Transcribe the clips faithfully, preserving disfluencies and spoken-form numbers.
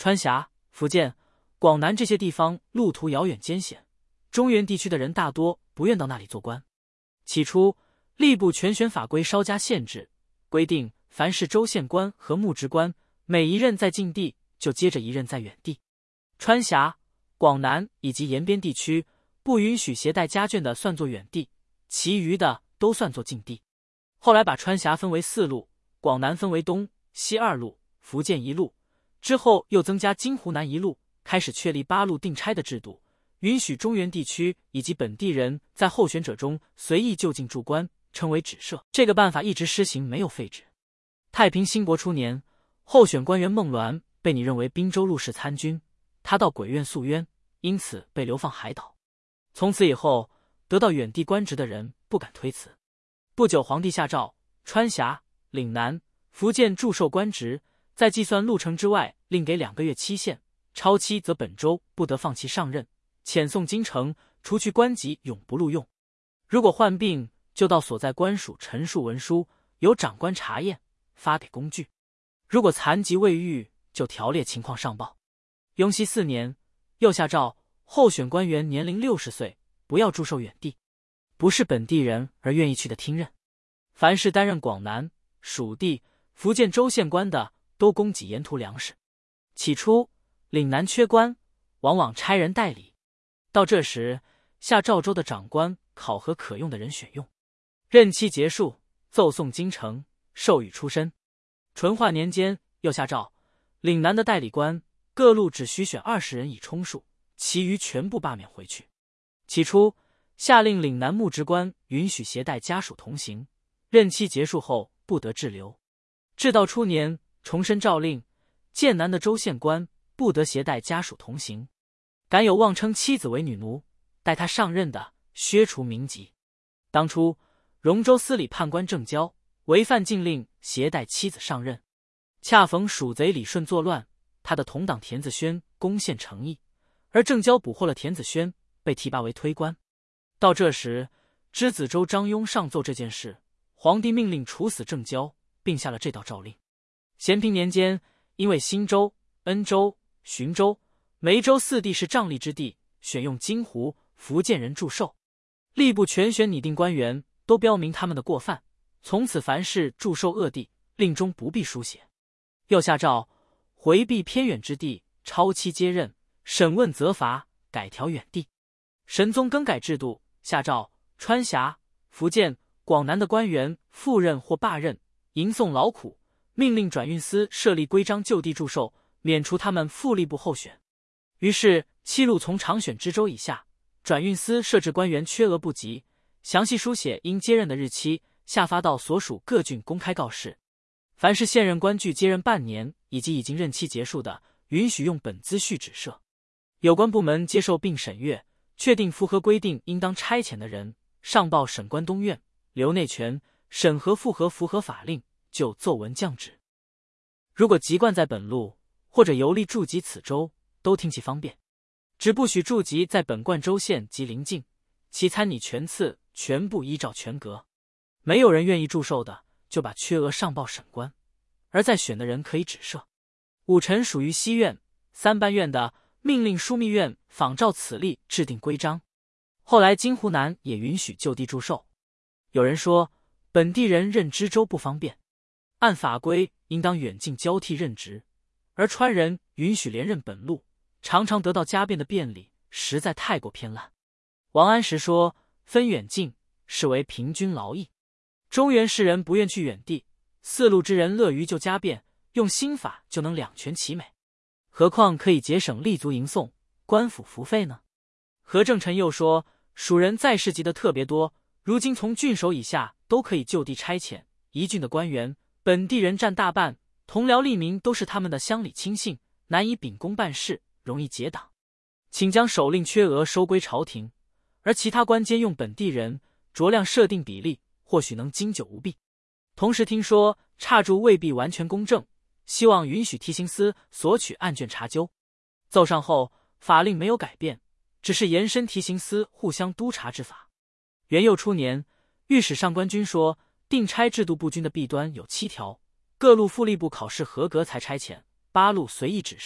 川峡、福建、广南这些地方路途遥远艰险，中原地区的人大多不愿到那里做官。起初，吏部全选法规稍加限制，规定凡是州县官和牧职官，每一任在境地就接着一任在远地。川峡、广南以及沿边地区不允许携带家眷的算作远地，其余的都算作境地。后来把川峡分为四路，广南分为东西二路，福建一路，之后又增加金湖南一路，开始确立八路定差的制度，允许中原地区以及本地人在候选者中随意就近驻官，称为指设。这个办法一直施行，没有废止。太平兴国初年，候选官员孟鸾被拟任为滨州陆氏参军，他到鬼院诉冤，因此被流放海岛。从此以后，得到远地官职的人不敢推辞。不久，皇帝下诏，川峡、岭南、福建祝授官职，在计算路程之外，另给两个月期限，超期则本州不得放弃上任，遣送京城，除去官籍，永不录用。如果患病，就到所在官署陈述文书，由长官查验，发给工具。如果残疾未愈，就条列情况上报。雍熙四年，又下诏，候选官员年龄六十岁，不要驻守远地，不是本地人而愿意去的听任。凡是担任广南、蜀地、福建州县官的，都供给沿途粮食。起初，岭南缺官，往往差人代理。到这时，下诏州的长官考核可用的人选用。任期结束，奏送京城，授予出身。淳化年间，又下诏，岭南的代理官各路只需选二十人以充数，其余全部罢免回去。起初，下令岭南牧职官允许携带家属同行，任期结束后不得滞留。至道初年，重申诏令，剑南的州县官不得携带家属同行，敢有妄称妻子为女奴，待他上任的，削除名籍。当初，荣州司礼判官郑交违犯禁令，携带妻子上任，恰逢蜀贼李顺作乱，他的同党田子轩攻陷成邑，而郑交捕获了田子轩，被提拔为推官。到这时，知子州张雍上奏这件事，皇帝命令处死郑交，并下了这道诏令。咸平年间，因为新州、恩州、浔州、梅州四地是瘴疠之地，选用金湖、福建人驻守，吏部全选拟定官员，都标明他们的过犯，从此凡是驻守恶地，令中不必书写。又下诏，回避偏远之地，超期接任，审问责罚，改调远地。神宗更改制度，下诏，川峡、福建、广南的官员复任或罢任，迎送劳苦，命令转运司设立规章就地驻守，免除他们复吏部候选。于是七路从常选知州以下，转运司设置官员缺额不及，详细书写应接任的日期，下发到所属各郡公开告示。凡是现任官距接任半年以及已经任期结束的，允许用本资序指设。有关部门接受并审阅，确定符合规定应当差遣的人，上报审关东院，刘内权审核复核符合法令，就奏文降旨。如果籍贯在本路或者游历驻籍此州，都听其方便，只不许驻籍在本贯州县及邻近，其参拟权次全部依照权格。没有人愿意驻守的，就把缺额上报审官，而在选的人可以指设。五臣属于西院、三班院的，命令枢密院仿照此例制定规章。后来金湖南也允许就地驻守。有人说本地人任知州不方便，按法规应当远近交替任职，而川人允许连任本路，常常得到家变的便利，实在太过偏滥。王安石说，分远近是为平均劳役。中原士人不愿去远地，四路之人乐于就家变，用新法就能两全其美，何况可以节省立足迎送、官府服费呢？何正臣又说，蜀人在世籍的特别多，如今从郡守以下都可以就地差遣，一郡的官员，本地人占大半，同僚吏民都是他们的乡里亲信，难以秉公办事，容易结党，请将手令缺额收归朝廷，而其他官监用本地人，酌量设定比例，或许能经久无弊。同时听说差注未必完全公正，希望允许提刑司索取案卷查究。奏上后，法令没有改变，只是延伸提刑司互相督察之法。元佑初年，御史上官君说，定差制度不均的弊端有七条：各路复吏部考试合格才差遣，八路随意指设，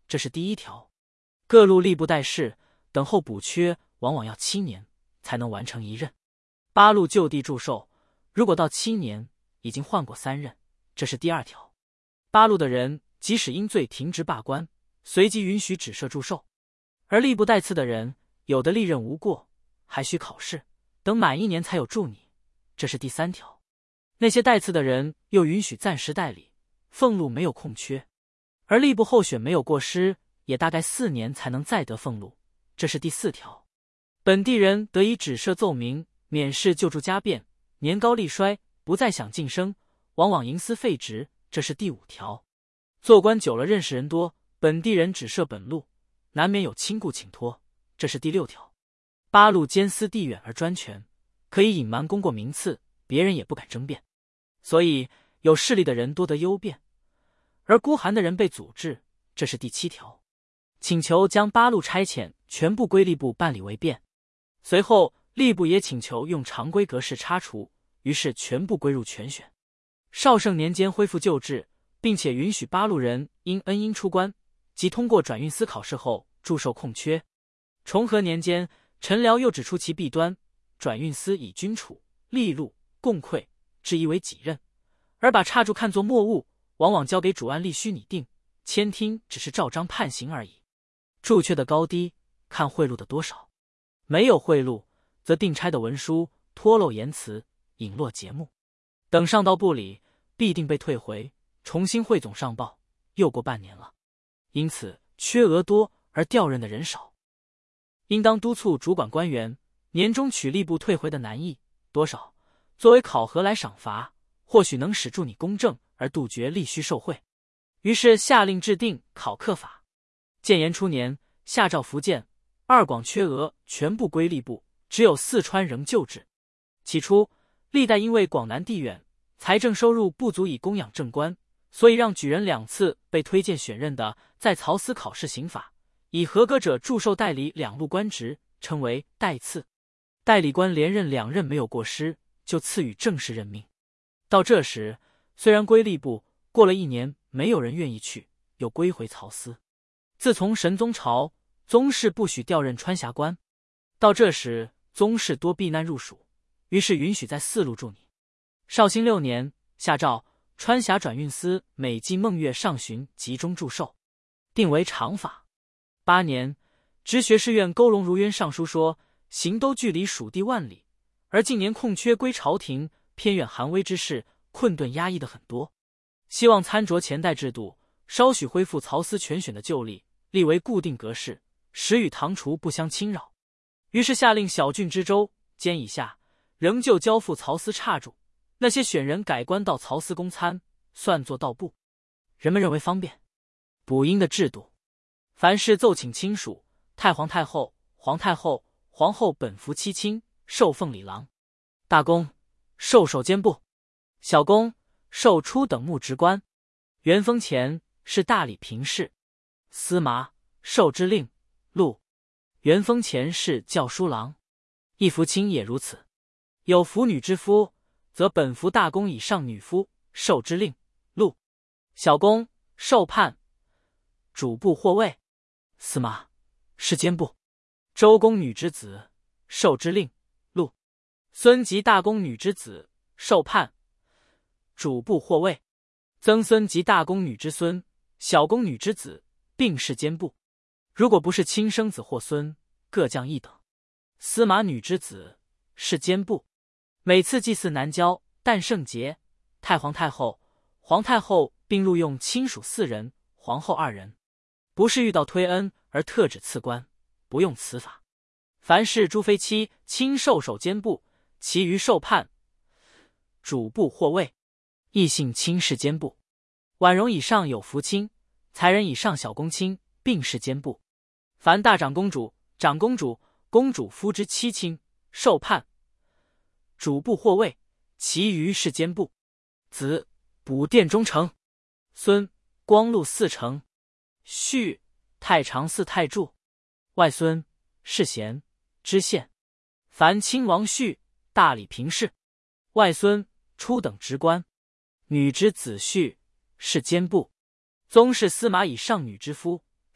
这是第一条。各路吏部代事等候补缺，往往要七年才能完成一任。八路就地祝寿，如果到七年已经换过三任，这是第二条。八路的人即使因罪停职罢官，随即允许只设祝寿。而吏部代次的人，有的历任无过，还需考试，等满一年才有助理，这是第三条。那些代次的人又允许暂时代理，俸禄没有空缺。而吏部候选没有过失，也大概四年才能再得俸禄，这是第四条。本地人得以只设奏明，免试就助家变，年高力衰，不再想晋升，往往营私废职，这是第五条。做官久了认识人多，本地人只设本路，难免有亲故请托，这是第六条。八路兼司地远而专权，可以隐瞒功过名次，别人也不敢争辩，所以有势力的人多得优辩，而孤寒的人被阻滞，这是第七条。请求将八路差遣全部归吏部办理为便，随后吏部也请求用常规格式插除，于是全部归入全选。绍圣年间恢复旧制，并且允许八路人因恩因出关即通过转运司考试后祝寿空缺。重和年间，陈辽又指出其弊端，转运司以均处、利禄、共馈置疑为己任，而把差注看作墨物，往往交给主案吏须拟定，签听只是照章判刑而已。注缺的高低看贿赂的多少，没有贿赂则定差的文书脱漏言辞，引落节目，等上到部里必定被退回，重新汇总上报，又过半年了。因此缺额多而调任的人少，应当督促主管官员年终取吏部退回的南役多少，作为考核来赏罚，或许能使助你公正而杜绝吏须受贿。于是下令制定考课法。建炎初年，下诏福建、二广缺额全部归吏部，只有四川仍旧制。起初历代因为广南地远，财政收入不足以供养正官，所以让举人两次被推荐选任的在曹司考试刑法，以合格者祝寿代理两路官职，称为代次。代理官连任两任没有过失，就赐予正式任命。到这时，虽然归吏部，过了一年没有人愿意去，又归回曹司。自从神宗朝，宗室不许调任川辖官，到这时宗室多避难入蜀，于是允许在四路驻你。绍兴六年，下诏川辖转运司每季孟月上旬集中祝寿，定为常法。八年，直学士院勾龙如渊上书说，行都距离蜀地万里，而近年空缺归朝廷，偏远寒微之事，困顿压抑的很多，希望参酌前代制度，稍许恢复曹司全选的旧例，立为固定格式，使与唐除不相侵扰。于是下令小郡知州兼以下仍旧交付曹司差注，那些选人改官到曹司公参，算作道部。人们认为方便。补阴的制度，凡是奏请亲属，太皇太后、皇太后、皇后本服七卿，受奉礼郎；大公受守监部，小公受初等牧职官；元丰前是大理评事，司马受之令录；元丰前是校书郎，一服卿也如此。有服女之夫，则本服大公以上女夫，受之令录；小公受判主簿或尉，司马是监部；周公女之子受之令录；孙及大公女之子受判主簿或尉；曾孙及大公女之孙、小公女之子并是监部，如果不是亲生子或孙，各降一等。司马女之子是监部。每次祭祀南郊、诞圣节，太皇太后、皇太后并录用亲属四人，皇后二人。不是遇到推恩而特指赐官，不用此法。凡是诸妃妻亲受守监部，其余受判主簿或尉，异姓亲是监部。婉容以上有福卿，才人以上小公卿，并是监部。凡大长公主、长公主、公主夫之妻亲，受判主簿或尉，其余是监部。子补殿中丞，孙光禄四丞，婿太常寺太柱，外孙世贤知县。凡亲王婿、大理评事，外孙初等职官。女之子婿是监部。宗室司马以上女之夫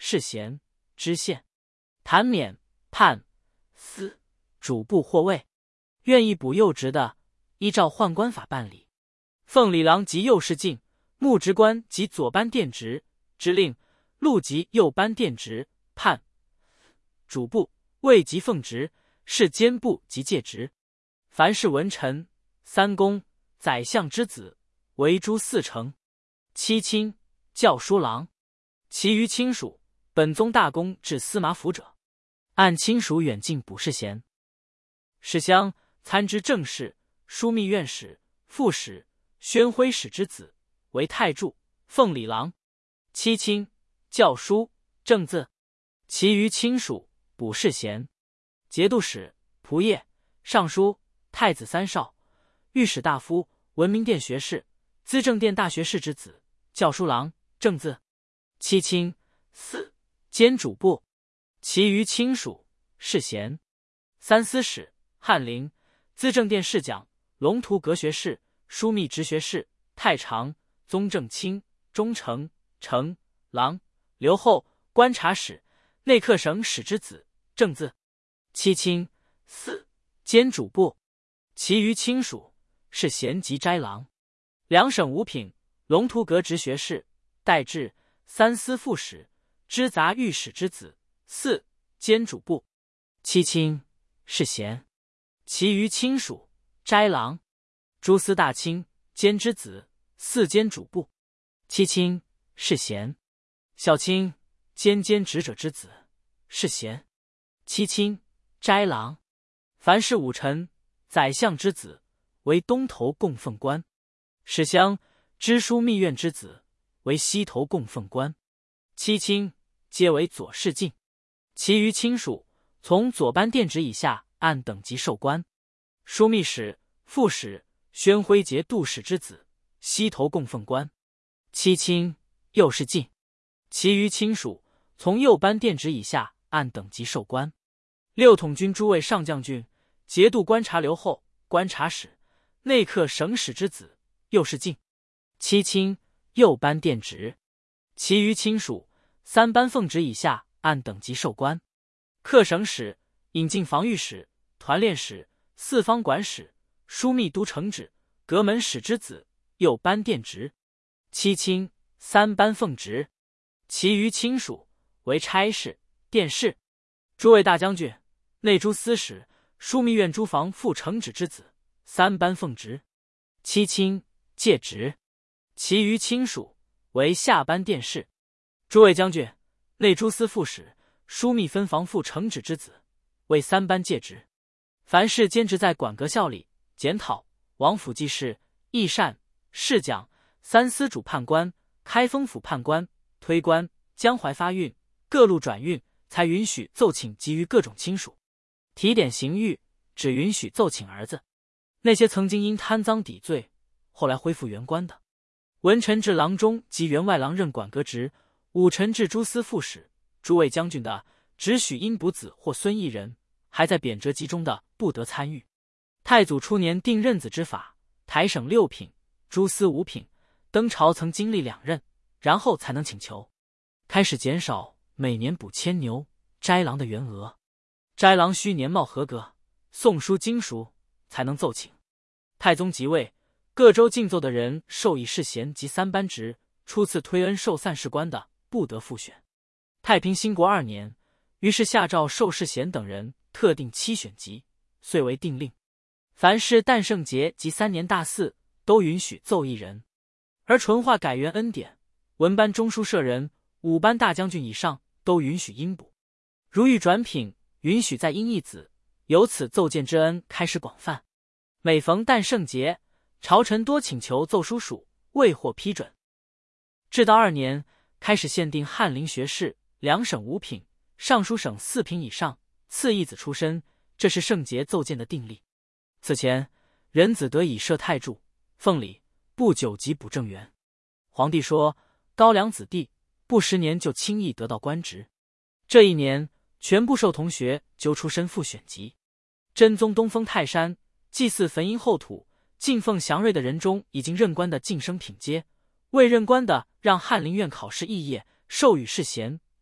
是贤、知县、谭免、判、司、主簿或尉。愿意补右职的，依照宦官法办理。奉礼郎及右侍进、牧职官及左班殿职之令，录及右班殿职、判、主簿、尉及奉职，是监部及戒职。凡是文臣、三公、宰相之子，为诸四丞、七卿、校书郎。其余亲属，本宗大公至司马府者，按亲属远近补事衔。史襄参知政事、枢密院使、副使、宣徽使之子，为太助、奉礼郎。七卿、校书、正字。其余亲属补事衔。节度使、仆射、尚书、太子三少、御史大夫、文明殿学士、资政殿大学士之子，校书郎、正字。七卿、四兼主簿。其余亲属事衔。三司使、翰林、资政殿侍讲、龙图阁学士、枢密直学士、太常、宗正卿、中丞、丞、郎、留后、观察使、内客省使之子，正字。七卿、四兼主簿。其余亲属是衔及斋郎。两省五品、龙图阁直学士、代制、三司副使、知杂御史之子，四兼主簿。七卿是衔。其余亲属斋郎。诸司大卿兼之子，四兼主簿。七卿是衔。小卿兼兼职者之子，是衔。七卿斋郎。凡是武臣、宰相之子，为东头供奉官。史襄知枢密院之子，为西头供奉官。七卿皆为左侍进。其余亲属从左班殿职以下按等级授官。枢密使、副使、宣徽节度使之子，西头供奉官。七卿右侍进。其余亲属从右班殿职以下按等级授官。六统军诸位上将军、节度观察留后、观察使、内客省使之子，右侍进。七卿右班殿职。其余亲属三班奉职以下按等级授官。客省使、引进防御使、团练使、四方管使、枢密都承旨、阁门使之子，右班殿职。七卿三班奉职。其余亲属为差事、殿试。诸位大将军、内诸司使、枢密院诸防副承旨之子，三班奉职。七卿戒职。其余亲属为下班殿试。诸位将军、内诸司副使、枢密分防副承旨之子，为三班戒职。凡是兼职在馆阁效力、检讨、王府记事、议善、侍讲、三司主判官、开封府判官、推官、江淮发运、各路转运，才允许奏请给予各种亲属。提点刑狱只允许奏请儿子。那些曾经因贪赃抵罪后来恢复原官的，文臣至郎中及员外郎任馆阁职，武臣至诸司副使、诸位将军的，只许因补子或孙一人，还在贬谪籍中的不得参与。太祖初年定任子之法，台省六品、诸司五品，登朝曾经历两任，然后才能请求。开始减少每年补牵牛、斋郎的员额。斋郎须年貌合格，诵书精熟，才能奏请。太宗即位，各州进奏的人授以世衔及三班职，初次推恩授散士官的，不得复选。太平兴国二年，于是下诏授世衔等人特定期选级，遂为定令。凡是诞圣节及三年大祀，都允许奏一人。而纯化改元恩典、文班中书舍人、五班大将军以上，都允许应补。如欲转品，允许再因一子，由此奏见之恩开始广泛。每逢诞圣节，朝臣多请求奏书属，未获批准。至道二年，开始限定翰林学士、两省五品、尚书省四品以上赐义子出身，这是圣节奏见的定例。此前，人子得以设太柱、奉礼，不久即补正员。皇帝说，高粱子弟不十年就轻易得到官职。这一年，全部授同学揪出身复选级。真宗东封泰山，祭祀坟茔后土，进奉祥瑞的人中，已经任官的晋升品阶；未任官的让翰林院考试肄业，授予世衔，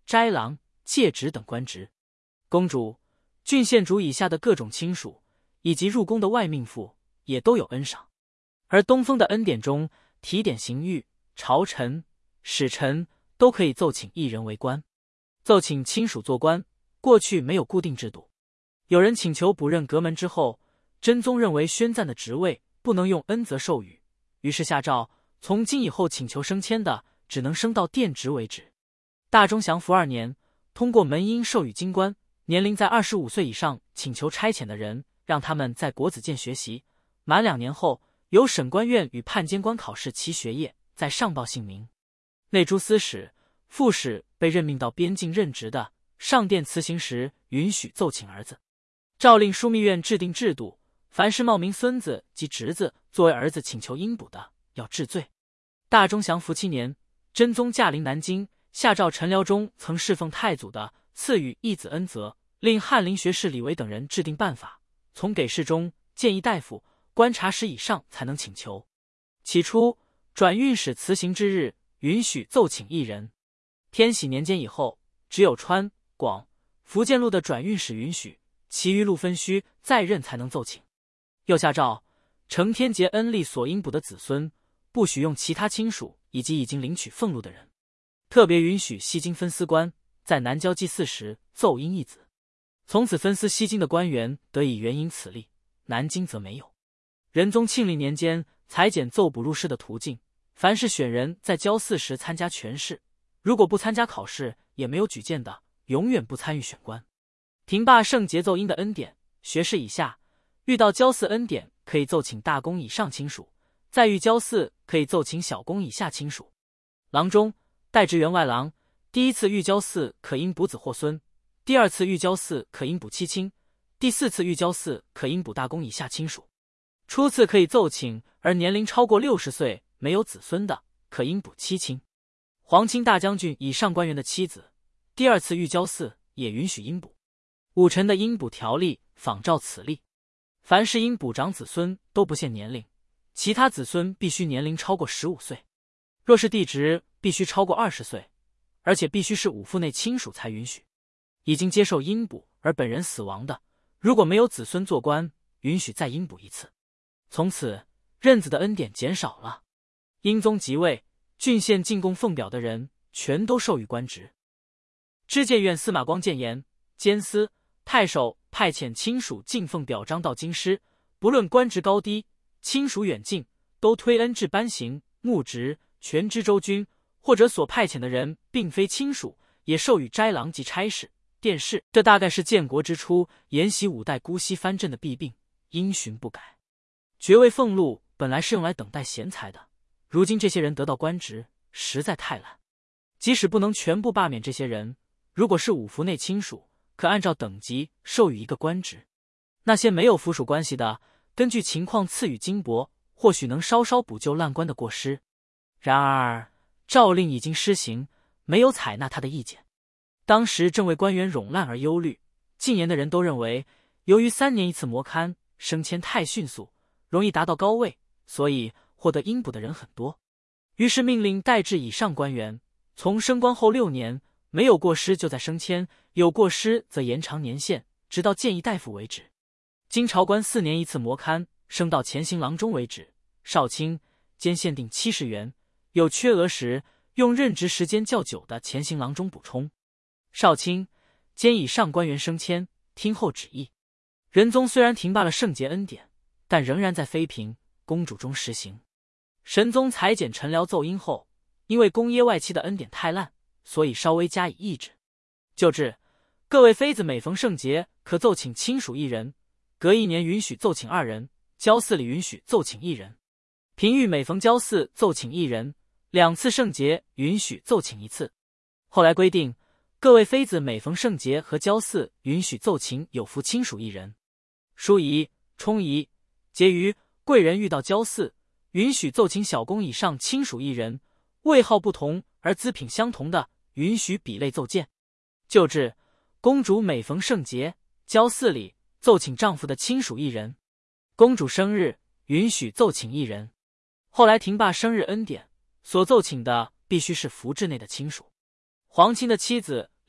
斋郎、介职等官职。公主、郡县主以下的各种亲属，以及入宫的外命妇，也都有恩赏。而东风的恩典中，提点刑狱、朝臣、使臣都可以奏请一人为官。奏请亲属做官，过去没有固定制度。有人请求补任阁门之后，真宗认为宣赞的职位不能用恩泽授予，于是下诏，从今以后请求升迁的，只能升到殿职为止。大中祥符二年，通过门荫授予京官，年龄在二十五岁以上请求差遣的人，让他们在国子监学习，满两年后，由审官院与判监官考试其学业，再上报姓名。内诸司使、副使被任命到边境任职的，上殿辞行时允许奏请儿子。诏令枢密院制定制度，凡是冒名孙子及侄子作为儿子请求应补的，要治罪。大中祥符七年，真宗驾临南京，下诏陈辽中曾侍奉太祖的，赐予义子恩泽，令翰林学士李维等人制定办法，从给事中、谏议大夫、观察使以上才能请求。起初，转运使辞行之日，允许奏请一人。天禧年间以后，只有川、广、福建路的转运使允许，其余路分须再任才能奏请。又下诏，承天节恩力所应补的子孙，不许用其他亲属以及已经领取俸禄的人。特别允许西京分司官在南郊祭祀时奏音一子，从此分司西京的官员得以援引此例，南京则没有。仁宗庆历年间裁减奏补入仕的途径，凡是选人在交祀时参加权试，如果不参加考试也没有举荐的，永远不参与选官。廷罢圣节奏音的恩典，学士以下遇到交祀恩典可以奏请大公以上亲属，再遇交祀可以奏请小公以下亲属。郎中、代职员外郎，第一次遇交祀可应补子或孙，第二次遇交祀可应补妻亲，第四次遇交祀可应补大公以下亲属。初次可以奏请而年龄超过六十岁没有子孙的，可应补妻亲。皇亲大将军以上官员的妻子，第二次遇交祀也允许应补。武臣的应补条例仿照此例，凡是应补长子孙都不限年龄，其他子孙必须年龄超过十五岁。若是弟侄，必须超过二十岁，而且必须是五父内亲属才允许。已经接受应补而本人死亡的，如果没有子孙做官，允许再应补一次。从此，任子的恩典减少了。英宗即位，郡县进贡奉表的人，全都授予官职。知谏院司马光谏言，监司、太守派遣亲属进奉表彰到京师，不论官职高低、亲属远近，都推恩至颁行、牧职、全知州军，或者所派遣的人并非亲属，也授予斋郎及差事、殿试。这大概是建国之初沿袭五代姑息藩镇的弊病，因循不改。爵位俸禄本来是用来等待贤才的，如今这些人得到官职，实在太懒。即使不能全部罢免这些人，如果是五服内亲属，可按照等级授予一个官职。那些没有附属关系的，根据情况赐予金帛，或许能稍稍补救烂官的过失。然而诏令已经施行，没有采纳他的意见。当时正为官员冗烂而忧虑，进言的人都认为，由于三年一次摩勘，升迁太迅速，容易达到高位，所以获得应补的人很多。于是命令代制以上官员，从升官后六年，没有过失就再升迁，有过失则延长年限，直到谏议大夫为止。经朝官四年一次摩勘，升到前行郎中为止。少卿兼限定七十元，有缺额时，用任职时间较久的前行郎中补充。少卿兼以上官员升迁，听候旨意。仁宗虽然停罢了圣节恩典，但仍然在妃嫔、公主中实行。神宗裁减陈辽奏音后，因为宫耶外戚的恩典太烂，所以稍微加以抑制。就制，各位妃子每逢圣节可奏请亲属一人，隔一年允许奏请二人，交祀里允许奏请一人。嫔御每逢交祀奏请一人，两次圣节允许奏请一次。后来规定，各位妃子每逢圣节和交祀允许奏请有夫亲属一人。淑仪、冲仪、结余、贵人遇到交祀，允许奏请小公以上亲属一人，位号不同而资品相同的，允许比类奏荐。就制，公主每逢圣节、交祀里奏请丈夫的亲属一人，公主生日允许奏请一人。后来停罢生日恩典，所奏请的必须是服制内的亲属。皇亲的妻子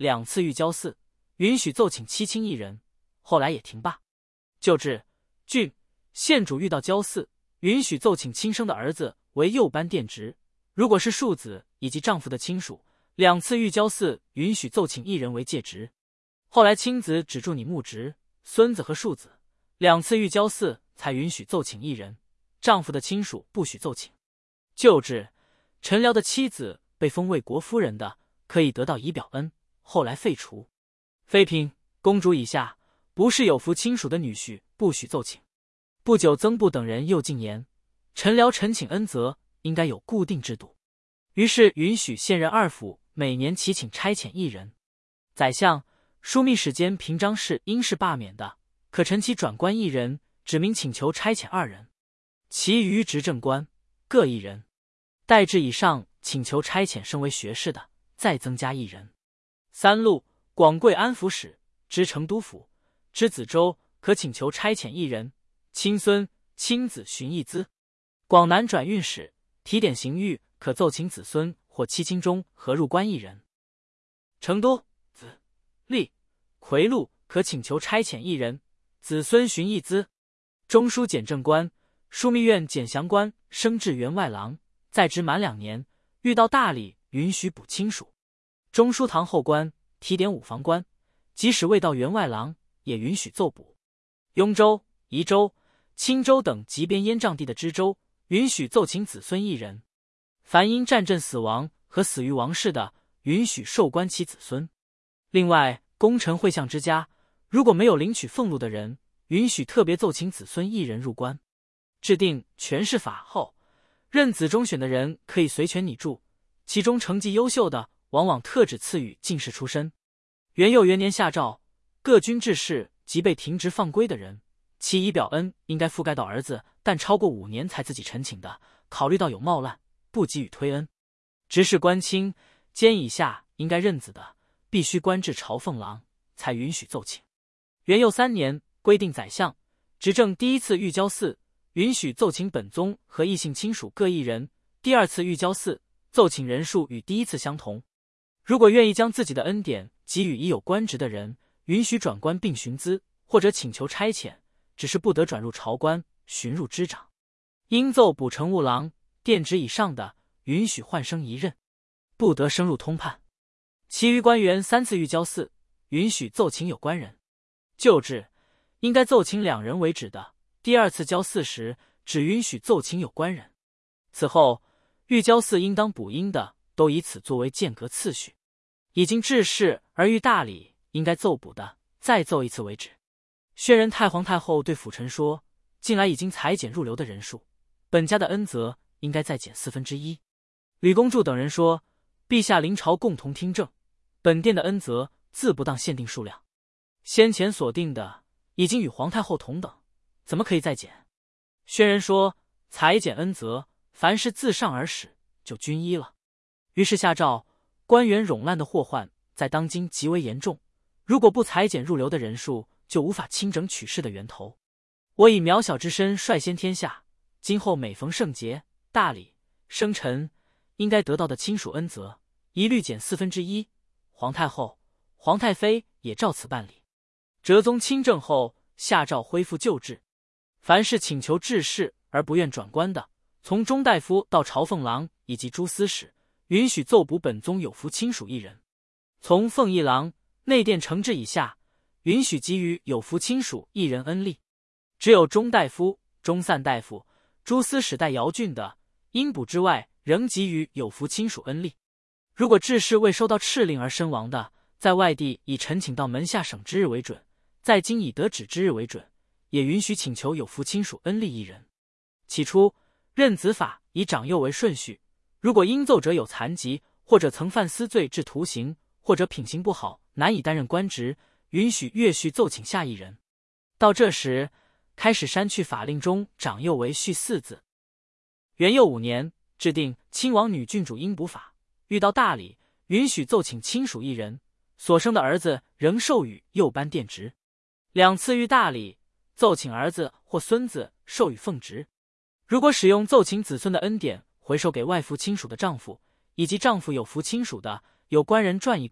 两次御交祀，允许奏请七卿一人，后来也停罢。旧制，郡、县主遇到交祀，允许奏请亲生的儿子为幼班殿职，如果是庶子以及丈夫的亲属，两次御交祀允许奏请一人为介职。后来亲子只助你牧职，孙子和庶子，两次御交祀才允许奏请一人，丈夫的亲属不许奏请。旧制，陈辽的妻子被封为国夫人的，可以得到仪表恩，后来废除。妃嫔、公主以下，不是有福亲属的女婿，不许奏请。不久，曾布等人又进言，陈辽陈请恩泽应该有固定制度，于是允许县任二府每年齐请差遣一人。宰相、枢密使间平章事因是罢免的，可陈其转官一人，指明请求差遣二人，其余执政官各一人。代制以上请求差遣升为学士的，再增加一人。三路广贵安抚使知成都府知梓州可请求差遣一人，亲孙亲子寻义资。广南转运使提点刑狱可奏请子孙或妻亲中合入关一人。成都子立夔禄可请求差遣一人，子孙寻义资。中书检正官、枢密院检详官升至员外郎，在职满两年，遇到大礼允许补亲属。中书堂后官、提点五房官，即使未到员外郎，也允许奏补。雍州、宜州、青州等极边燕瘴地的知州，允许奏请子孙一人。凡因战阵死亡和死于王室的，允许授官其子孙。另外，功臣会相之家，如果没有领取俸禄的人，允许特别奏请子孙一人入关。制定权势法后，任子中选的人可以随权拟著，其中成绩优秀的，往往特指赐予进士出身。元佑元年下诏，各军制士及被停职放归的人，其仪表恩应该覆盖到儿子，但超过五年才自己陈请的，考虑到有冒滥，不给予推恩。执事官卿、监以下应该认子的，必须官至朝奉郎，才允许奏请。元佑三年规定，宰相执政第一次御交祀，允许奏请本宗和异姓亲属各一人；第二次御交祀，奏请人数与第一次相同。如果愿意将自己的恩典给予已有官职的人，允许转官并寻资，或者请求差遣，只是不得转入朝官，寻入支长。应奏补乘务郎、殿职以上的，允许换升一任，不得升入通判。其余官员三次御交祀，允许奏请有关人。旧制应该奏请两人为止的，第二次交祀时只允许奏请有关人。此后御交祀应当补应的，都以此作为间隔次序。已经致仕而遇大礼应该奏补的，再奏一次为止。宣仁太皇太后对辅臣说，近来已经裁减入流的人数，本家的恩泽应该再减四分之一。吕公著等人说，陛下临朝共同听政，本殿的恩泽自不当限定数量，先前所定的已经与皇太后同等，怎么可以再减？宣仁说，裁减恩泽，凡是自上而始就均一了。于是下诏，官员冗滥的祸患在当今极为严重，如果不裁减入流的人数，就无法清整取士的源头。我以渺小之身率先天下，今后每逢圣节、大礼、生辰，应该得到的亲属恩泽，一律减四分之一。皇太后、皇太妃也照此办理。哲宗亲政后，下诏恢复旧制，凡是请求致仕而不愿转官的，从中大夫到朝奉郎以及诸司使，允许奏补本宗有福亲属一人；从奉议郎、内殿承制以下，允许给予有福亲属一人恩例。只有中大夫、中散大夫、诸司使代姚郡的，应补之外，仍给予有福亲属恩例。如果致仕未收到敕令而身亡的，在外地以陈请到门下省之日为准，在京以得旨之日为准，也允许请求有福亲属恩例一人。起初任子法以长幼为顺序，如果应奏者有残疾，或者曾犯私罪致徒刑，或者品行不好，难以担任官职，允许越序奏请下一人。到这时，开始删去法令中长幼为序四字。元佑五年制定亲王女郡主应补法，遇到大礼，允许奏请亲属一人，所生的儿子仍授予幼班殿职。两次遇大礼，奏请儿子或孙子授予奉职。如果使用奏请子孙的恩典回授给外父亲属的丈夫，以及丈夫有福亲属的，有官人传一官，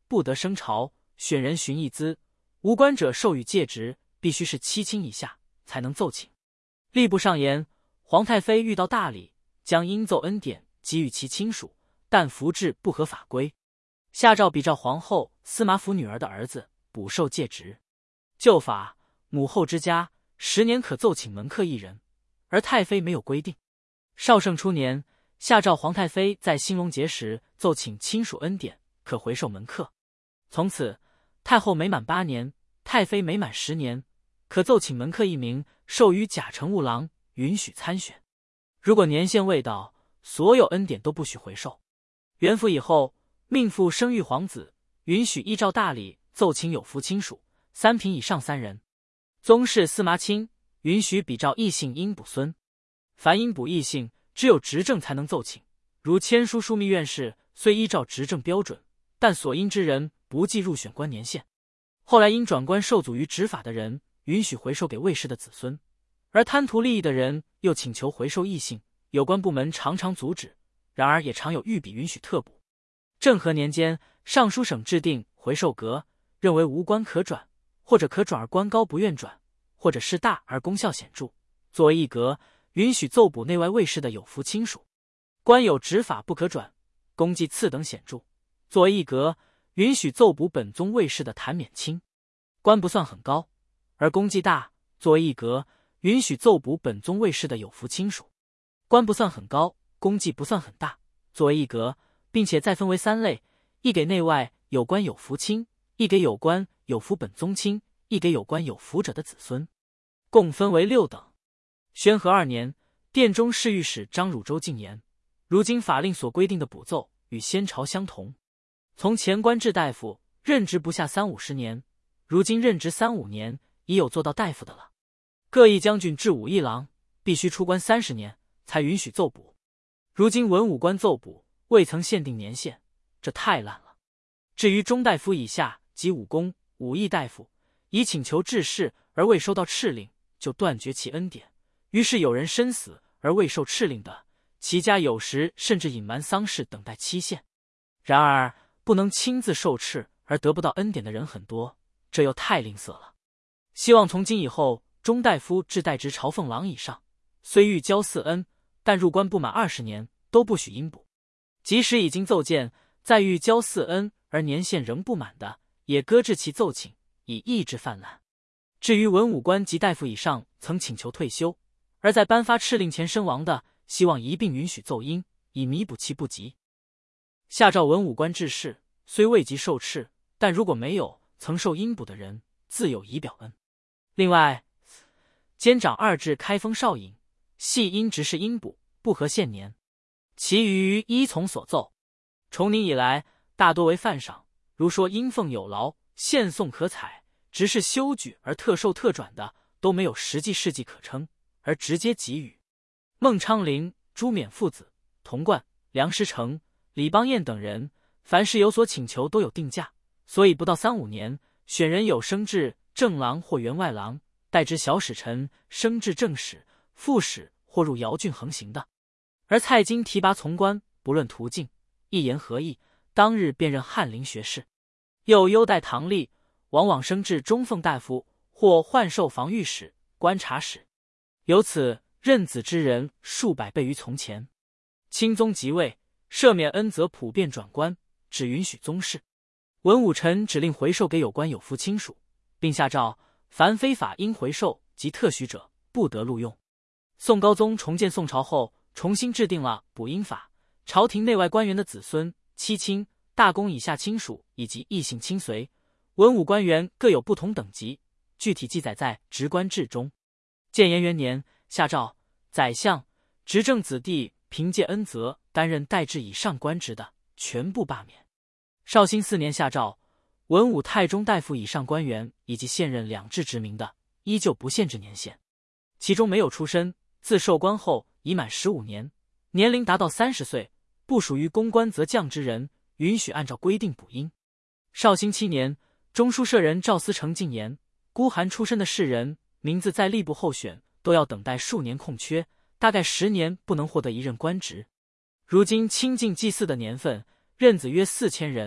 不得升朝，选人寻议资，无官者授予戒职，必须是七卿以下才能奏请。吏部上言，皇太妃遇到大礼，将应奏恩典给予其亲属，但服制不合法规。下诏比照皇后司马府女儿的儿子补授戒职。旧法，母后之家十年可奏请门客一人，而太妃没有规定。绍圣初年，下诏皇太妃在兴隆节时奏请亲属恩典，可回授门客。从此，太后每满八年，太妃每满十年，可奏请门客一名，授予假乘务郎，允许参选。如果年限未到，所有恩典都不许回授。元符以后，命妇生育皇子，允许依照大礼奏请有福亲属，三品以上三人。宗室司麻卿允许比照异姓应补孙，凡应补异姓，只有执政才能奏请。如签书枢密院事，虽依照执政标准，但所应之人不计入选官年限。后来因转官受阻于执法的人，允许回授给卫士的子孙，而贪图利益的人又请求回授异姓，有关部门常常阻止，然而也常有御笔允许特补。政和年间，尚书省制定回授格，认为无官可转，或者可转而官高不愿转，或者事大而功效显著，作为一格，允许奏补内外卫士的有福亲属。官有执法不可转，功绩次等显著，作为一格，允许奏补本宗卫士的谭免卿。官不算很高，而功绩大，作为一格，允许奏补本宗卫士的有福亲属。官不算很高，功绩不算很大，作为一格，并且再分为三类：一给内外有官有福亲，一给有官有福本宗亲，一给有官有福者的子孙，共分为六等。宣和二年，殿中侍御史张汝州进言，如今法令所规定的补奏与先朝相同。从前官至大夫，任职不下三五十年，如今任职三五年，已有做到大夫的了。各议将军至武义郎，必须出官三十年才允许奏补。如今文武官奏补未曾限定年限，这太烂了。至于中大夫以下及武功、武义大夫，以请求治事而未收到敕令，就断绝其恩典。于是有人身死而未受敕令的，其家有时甚至隐瞒丧事等待期限。然而不能亲自受敕而得不到恩典的人很多，这又太吝啬了。希望从今以后，中大夫至代职朝奉郎以上，虽欲交四恩，但入关不满二十年，都不许应补。即使已经奏见，再欲交四恩而年限仍不满的，也搁置其奏请，以抑制泛滥。至于文武官及大夫以上曾请求退休，而在颁发敕令前身亡的，希望一并允许奏音，以弥补其不及。下诏文武官治事，虽未及受敕，但如果没有曾受应补的人，自有以表恩。另外，监长二制开封少尹，系因执事应补，不合限年，其余依从所奏。崇宁以来，大多为犯赏，如说应奉有劳、献送可采、执事修举而特授特转的，都没有实际事迹可称，而直接给予。孟昌龄、朱冕父子、童贯、梁师成、李邦彦等人，凡是有所请求都有定价，所以不到三五年，选人有升至正郎或员外郎，代之小使臣升至正使、副使或入姚郡横行的。而蔡京提拔从官，不论途径，一言合意，当日便任翰林学士。又优待唐吏，往往升至中奉大夫或换授防御使、观察使，由此任子之人数百倍于从前。钦宗即位，赦免恩泽，普遍转官，只允许宗室。文武臣指令回授给有官有福亲属，并下诏凡非法应回授及特许者，不得录用。宋高宗重建宋朝后，重新制定了补应法，朝廷内外官员的子孙、妻亲、大公以下亲属以及异姓亲随，文武官员各有不同等级，具体记载在职官志中。建炎元年，下诏宰相、执政子弟凭借恩泽担任代制以上官职的，全部罢免。绍兴四年下诏，文武太中大夫以上官员以及现任两制职名的，依旧不限制年限。其中没有出身，自受官后已满十五年，年龄达到三十岁，不属于公官则降之人，允许按照规定补应。绍兴七年，中书舍人赵思成进言，孤寒出身的士人，名字在吏部候选，都要等待数年空缺，大概十年不能获得一任官职。如今清净祭祀的年份，任子约四千人，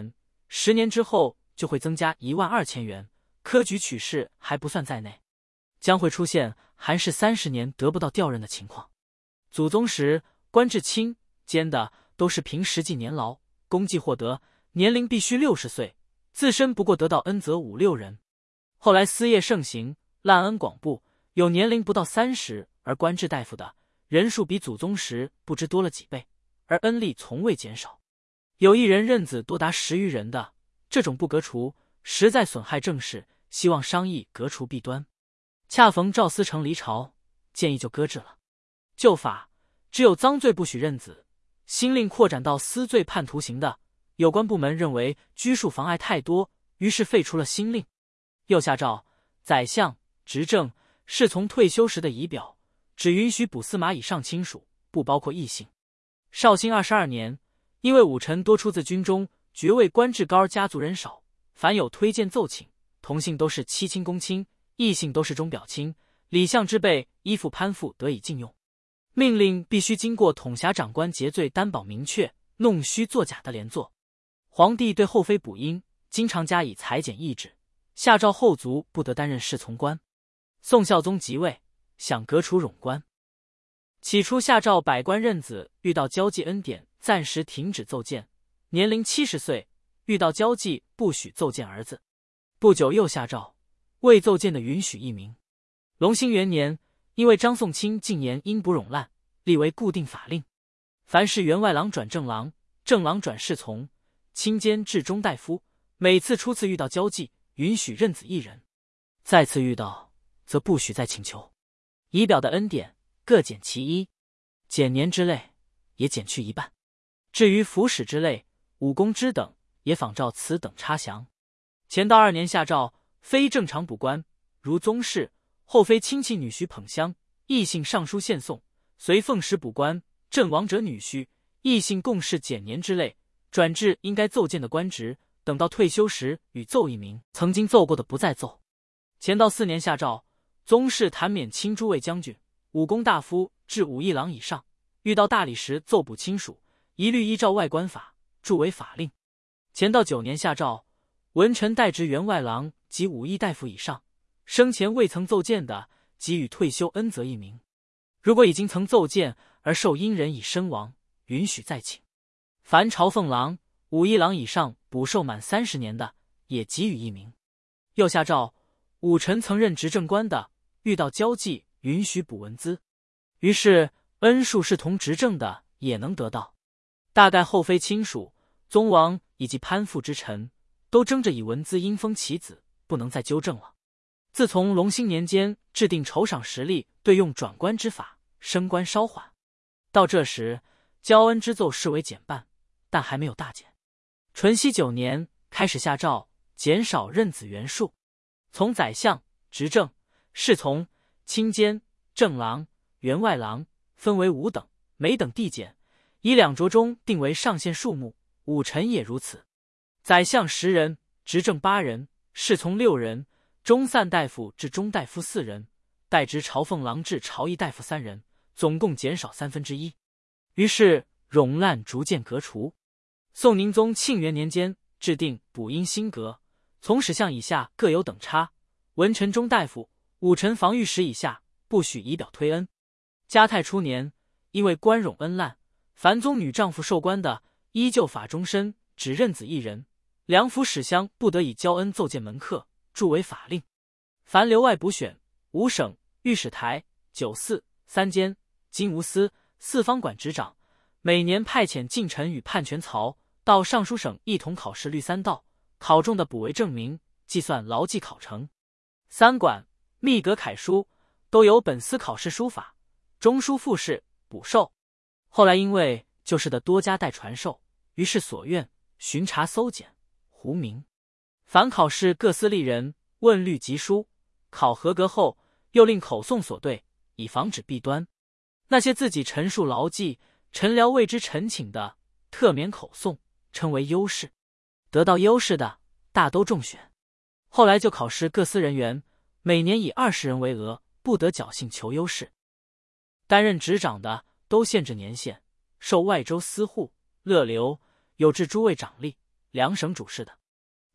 十年之后就会增加一万二千元，科举取士还不算在内，将会出现韩氏三十年得不到调任的情况。祖宗时官至卿监的都是凭实际年劳功绩获得，年龄必须六十岁，自身不过得到恩泽五六人。后来私业盛行，滥恩广布，有年龄不到三十而官至大夫的人数比祖宗时不知多了几倍，而恩力从未减少。有一人任子多达十余人的，这种不革除，实在损害政事，希望商议革除弊端。恰逢赵思成离朝，建议就搁置了。旧法只有赃罪不许任子，新令扩展到私罪判徒刑的，有关部门认为拘束妨碍太多，于是废除了新令。右下诏，宰相、执政、侍从退休时的仪表，只允许补司马以上亲属，不包括异姓。绍兴二十二年，因为武臣多出自军中，爵位官至高，家族人少，凡有推荐奏请，同姓都是戚亲公卿，异姓都是中表卿，礼相之辈依附攀附得以禁用。命令必须经过统辖长官节罪担保明确，弄虚作假的连坐。皇帝对后妃补阴，经常加以裁减抑制，下诏后族不得担任侍从官。宋孝宗即位，想革除冗官，起初下诏百官任子遇到交际恩典暂时停止奏见，年龄七十岁遇到交际不许奏见儿子。不久又下诏未奏见的允许一名。隆兴元年，因为张宋卿近年因补冗滥，立为固定法令，凡是员外郎转正郎，正郎转侍从，卿监至中大夫，每次初次遇到交际，允许任子一人；再次遇到，则不许再请求。仪表的恩典各减其一，减年之类也减去一半。至于府史之类、武功之等，也仿照此等差详。乾道二年下诏，非正常补官，如宗室、后妃亲戚女婿捧香，异姓上书献送，随奉时补官，阵亡者女婿，异姓共事减年之类，转至应该奏见的官职，等到退休时与奏一名，曾经奏过的不再奏。乾道四年下诏，宗室弹免卿诸位将军、武功大夫至武义郎以上，遇到大礼时奏补亲属，一律依照外官法著为法令。乾道九年下诏，文臣代职员外郎及武义大夫以上，生前未曾奏见的，给予退休恩泽一名。如果已经曾奏见而受因人已身亡，允许再请。凡朝奉郎、武义郎以上补寿满三十年的，也给予一名。又下诏，武臣曾任执政官的，遇到交际，允许补文资。于是恩术是同执政的也能得到。大概后妃亲属、宗王以及攀附之臣，都争着以文资因封其子，不能再纠正了。自从隆兴年间制定酬赏实例对用转官之法，升官稍缓，到这时交恩之奏视为减半，但还没有大减。淳熙九年开始下诏减少任子员数，从宰相、执政、侍从、卿监、正郎、员外郎分为五等，每等递减，以两着中定为上限数目。武臣也如此。宰相十人，执政八人，侍从六人，中散大夫至中大夫四人，代职朝奉郎至朝议大夫三人，总共减少三分之一。于是冗滥逐渐革除。宋宁宗庆元年间制定补阴新格，从史相以下各有等差，文臣中大夫、武臣防御使以下不许仪表推恩。嘉泰初年，因为官冗恩滥，凡宗女丈夫受官的，依旧法终身，只任子一人。梁府史乡不得以交恩奏见门客，著为法令。凡留外补选，五省、御史台、九司、三监、金吾司、四方馆执掌，每年派遣近臣与判权曹到尚书省一同考试律三道，考中的补为正名，计算牢记考成。三馆、秘阁楷书都有本司考试书法，中书复试、补授。后来因为旧式的多加代传授，于是所愿巡查搜检，胡名。凡考试各司吏人问律集书，考合格后又令口诵所对，以防止弊端。那些自己陈述牢记，臣僚为之陈请的，特免口诵，称为优士。得到优士的，大都中选。后来就考试各司人员，每年以二十人为额，不得侥幸求优士。担任执掌的都限制年限，受外州司户、乐流，有至诸位长吏、两省主事的。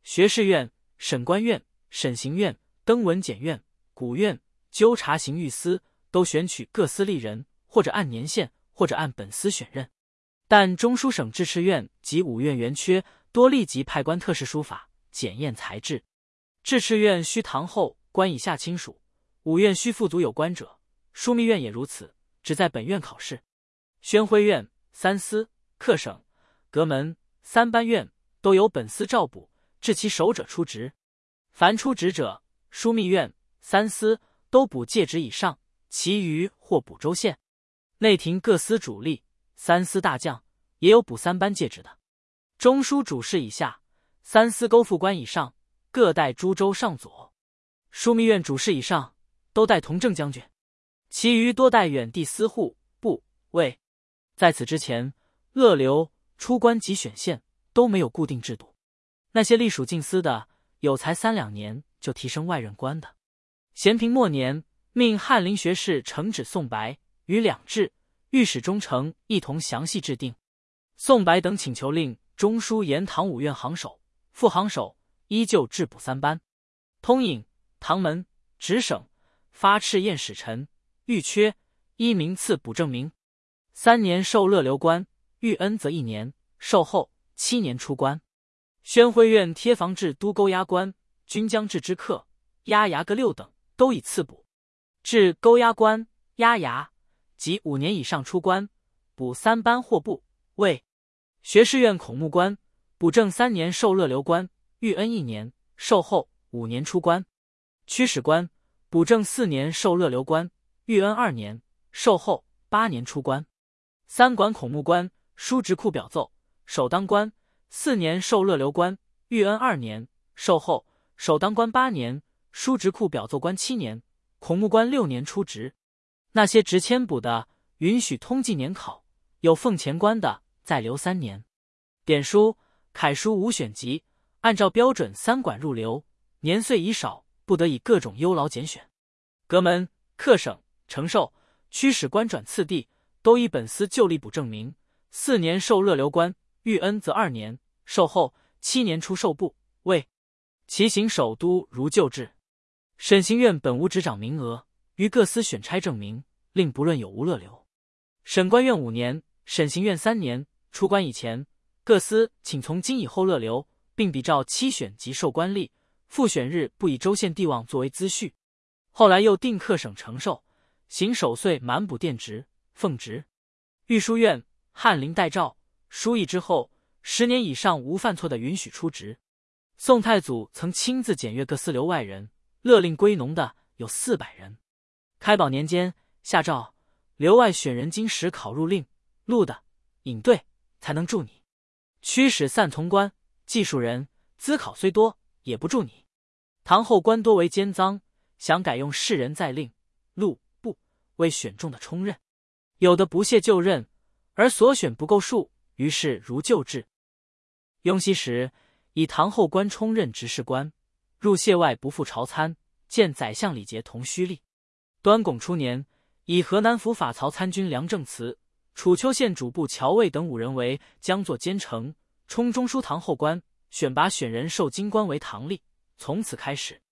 学士院、审官院、审刑院、登文检院、古院、纠察刑狱司都选取各司吏人，或者按年限，或者按本司选任。但中书省制敕院及五院圆缺，多立即派官特试书法，检验才智。制敕院须堂后官以下亲属，五院须副卒有官者，枢密院也如此，只在本院考试。宣徽院、三司、客省、阁门、三班院都由本司照补，至其守者出职。凡出职者，枢密院、三司都补戒职以上，其余或补州县。内廷各司主力、三司大将也有补三班戒职的。中书主事以下，三司勾副官以上，各带诸州上佐。枢密院主事以上，都带同正将军，其余多带远地司户、部、尉。在此之前，勒流、出官及选县都没有固定制度。那些隶属进司的，有才三两年就提升外任官的。咸平末年，命翰林学士承旨宋白与两制、御史中丞一同详细制定。宋白等请求令中书盐堂五院行首、副行首依旧制补三班。通引、堂门、直省发敕验使臣，遇缺依名次补正名。三年授勒流官，遇恩则一年，授后七年出官。宣徽院贴房制都沟押官、均江制之客、押衙各六等，都以次补。至沟押官、押衙及五年以上出官，补三班或部、尉。学士院孔目官，补正三年授勒流官，遇恩一年，授后五年出官。驱使官，补正四年授勒流官，遇恩二年，授后八年出官。三管孔目官，书直库表奏，首当官，四年授勒流官，遇恩二年，授后首当官八年，书直库表奏官七年，孔目官六年出职。那些职迁补的，允许通计年考；有奉前官的，再留三年。典书、楷书无选籍，按照标准三管入流，年岁已少，不得以各种优劳拣选。阁门、客省、承授、驱使官转次第，都以本司旧吏补正名。四年授勒流官，遇恩则二年，授后七年出授部、尉。其行首都如旧制。审刑院本无执掌名额，于各司选差证明，令不论有无勒流。审官院五年，审刑院三年。出官以前，各司请从今以后勒流，并比照期选及授官例，复选日不以州县地望作为资序。后来又定客省承受，行守岁满补殿职，奉职。御书院、翰林代诏，书议之后，十年以上无犯错的允许出职。宋太祖曾亲自检阅各司留外人，勒令归农的有四百人。开宝年间，下诏留外选人经时考入令，录的、引对才能助你。驱使散从官，技术人资考虽多，也不助你。堂后官多为奸赃，想改用士人在令、录、部为选中的充任，有的不屑就任，而所选不够数，于是如旧制。雍熙时，以堂后官充任执事官，入谢外不赴朝参，见宰相李节同虚例。端拱初年，以河南府法曹参军梁正慈、楚丘县主簿乔卫等五人为将作监丞，充中书堂后官，选拔选人授京官为堂吏。从此开始，